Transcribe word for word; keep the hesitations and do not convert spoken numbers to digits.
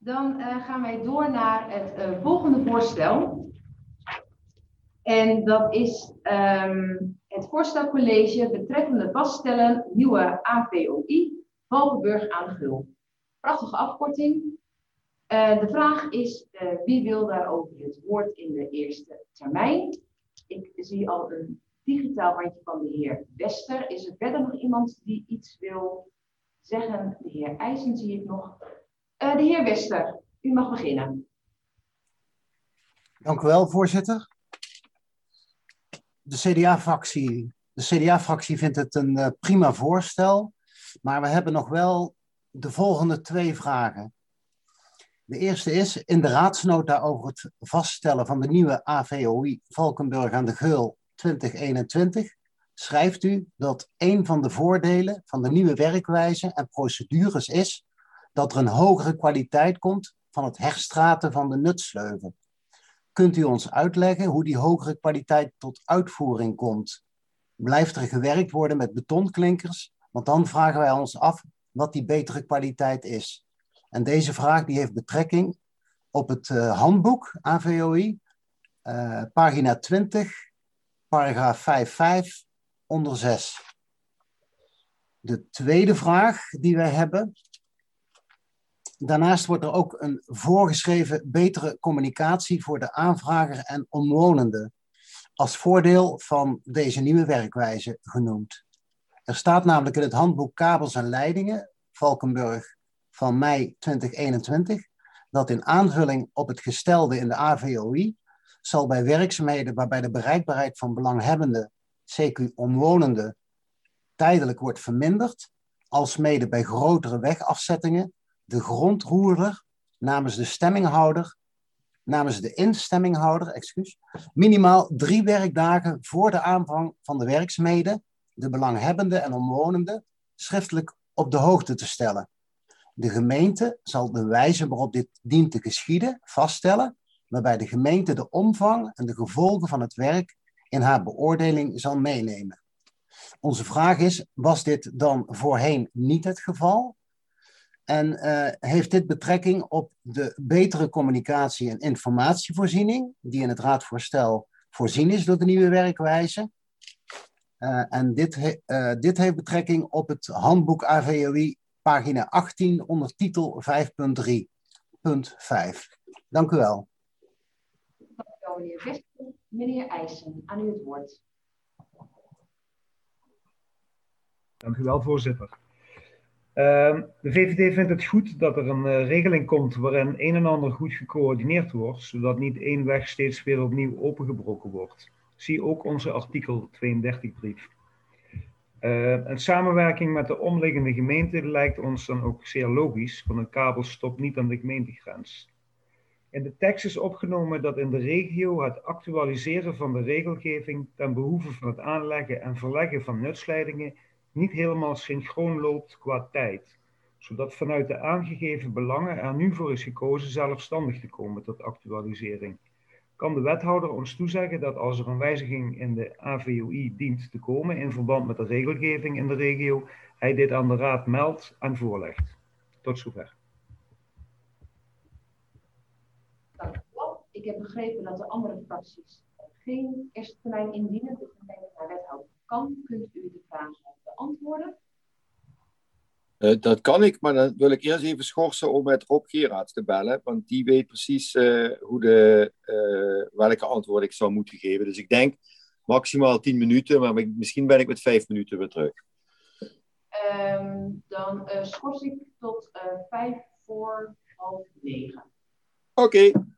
Dan uh, gaan wij door naar het uh, volgende voorstel. En dat is um, het voorstelcollege betreffende vaststellen nieuwe A V O I Valkenburg aan de Gul. Prachtige afkorting. Uh, de vraag is, uh, wie wil daarover het woord in de eerste termijn? Ik zie al een digitaal handje van de heer Wester. Is er verder nog iemand die iets wil zeggen? De heer IJssen zie ik nog. Uh, de heer Wester, u mag beginnen. Dank u wel, voorzitter. De C D A-fractie, de C D A-fractie vindt het een uh, prima voorstel, maar we hebben nog wel de volgende twee vragen. De eerste is, in de raadsnota over het vaststellen van de nieuwe A V O I Valkenburg aan de Geul twintig eenentwintig schrijft u dat een van de voordelen van de nieuwe werkwijze en procedures is dat er een hogere kwaliteit komt van het herstraten van de nutsleuven. Kunt u ons uitleggen hoe die hogere kwaliteit tot uitvoering komt? Blijft er gewerkt worden met betonklinkers? Want dan vragen wij ons af wat die betere kwaliteit is. En deze vraag die heeft betrekking op het uh, handboek A V O I, uh, pagina twintig, paragraaf vijf punt vijf, onder zes. De tweede vraag die wij hebben. Daarnaast wordt er ook een voorgeschreven betere communicatie voor de aanvrager en omwonenden als voordeel van deze nieuwe werkwijze genoemd. Er staat namelijk in het handboek Kabels en Leidingen, Valkenburg, van mei twintig eenentwintig, dat in aanvulling op het gestelde in de A V O I zal bij werkzaamheden waarbij de bereikbaarheid van belanghebbenden, C Q omwonenden, tijdelijk wordt verminderd, alsmede bij grotere wegafzettingen, de grondroerder namens de stemminghouder, namens de instemminghouder, excuus, minimaal drie werkdagen voor de aanvang van de werkzaamheden, de belanghebbenden en omwonenden, schriftelijk op de hoogte te stellen. De gemeente zal de wijze waarop dit dient te geschieden vaststellen, waarbij de gemeente de omvang en de gevolgen van het werk in haar beoordeling zal meenemen. Onze vraag is, was dit dan voorheen niet het geval? En uh, heeft dit betrekking op de betere communicatie en informatievoorziening, die in het raadvoorstel voorzien is door de nieuwe werkwijze? Uh, en dit, he, uh, dit heeft betrekking op het handboek A V O I, pagina achttien, onder titel vijf punt drie, punt vijf. Dank u wel. Dank u wel, meneer Wester. Meneer IJssen, aan u het woord. Dank u wel, voorzitter. Uh, de V V D vindt het goed dat er een uh, regeling komt waarin een en ander goed gecoördineerd wordt, zodat niet één weg steeds weer opnieuw opengebroken wordt. Zie ook onze artikel tweeëndertig brief. Uh, een samenwerking met de omliggende gemeenten lijkt ons dan ook zeer logisch, want een kabel stopt niet aan de gemeentegrens. In de tekst is opgenomen dat in de regio het actualiseren van de regelgeving ten behoeve van het aanleggen en verleggen van nutsleidingen niet helemaal synchroon loopt qua tijd, zodat vanuit de aangegeven belangen er nu voor is gekozen zelfstandig te komen tot actualisering. Kan de wethouder ons toezeggen dat als er een wijziging in de A V O I dient te komen in verband met de regelgeving in de regio, hij dit aan de raad meldt en voorlegt? Tot zover. Dank u wel. Ik heb begrepen dat de andere fracties geen eerste termijn indienen, dus dan denk ik naar wethouder Kan. Kunt u de vraag beantwoorden? Uh, dat kan ik, maar dan wil ik eerst even schorsen om met Rob Gerards te bellen, want die weet precies uh, hoe de, uh, welke antwoord ik zou moeten geven. Dus ik denk maximaal tien minuten, maar misschien ben ik met vijf minuten weer terug. Um, dan uh, schors ik tot uh, vijf voor half negen. Oké. Okay.